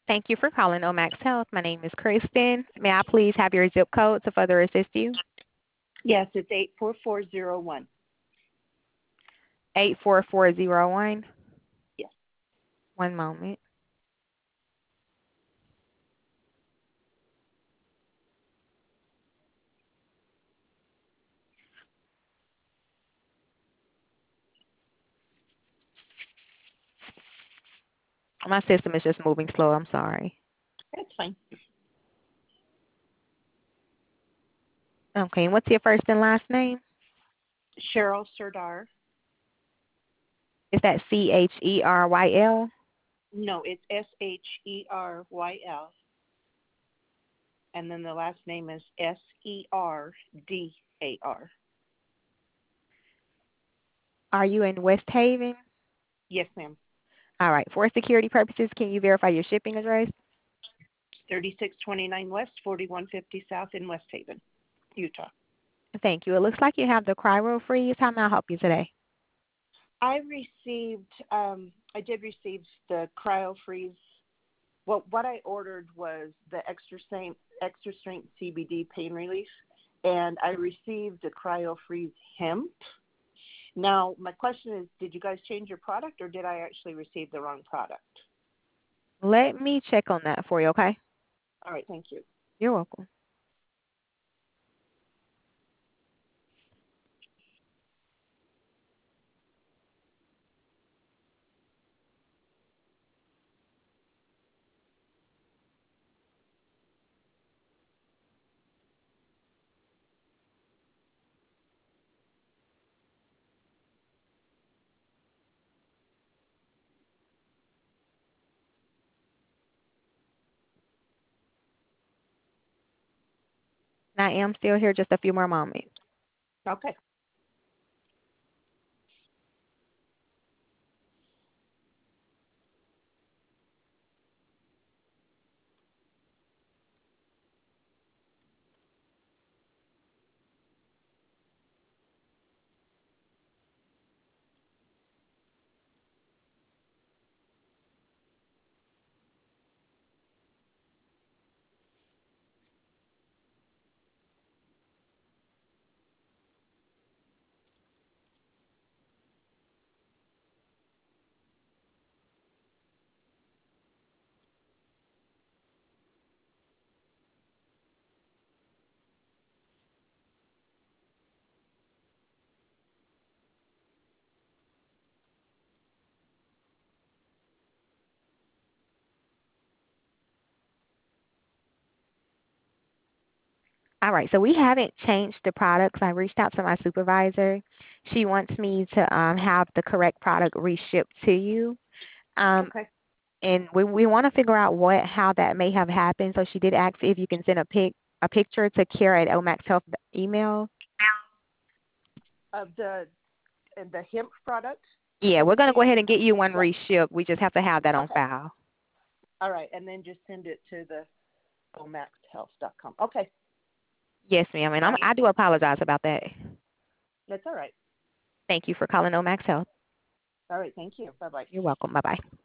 Thank you for calling Omax Health. My name is Kristen. May I please have your zip code to further assist you? Yes, it's 84401. 84401. Yes. One moment. My system is just moving slow. I'm sorry. That's fine. Okay, and what's your first and last name? Cheryl Serdar. Is that Cheryl? No, it's Sheryl. And then the last name is Serdar. Are you in West Haven? Yes, ma'am. All right. For security purposes, can you verify your shipping address? 3629 West, 4150 South in West Haven, Utah. Thank you. It looks like you have the Cryo Freeze. How may I help you today? I did receive the Cryo Freeze. Well, what I ordered was the extra strength CBD pain relief, and I received the Cryo Freeze hemp. Now, my question is, did you guys change your product, or did I actually receive the wrong product? Let me check on that for you, okay? All right, thank you. You're welcome. I am still here, just a few more moments. Okay. All right, so we haven't changed the products. I reached out to my supervisor. She wants me to have the correct product reshipped to you. Um, Okay. and we want to figure out how that may have happened. So she did ask if you can send a picture to Care at Omax Health email. Of the hemp product. Yeah, Send we're it gonna to go you. ahead and get you one Yeah. reshipped. We just have to have that on Okay. file. All right, and then just send it to the omaxhealth.com. Okay. Yes, ma'am. And Got it. I do apologize about that. That's all right. Thank you for calling Omax Health. All right. Thank you. Bye bye. You're welcome. Bye bye.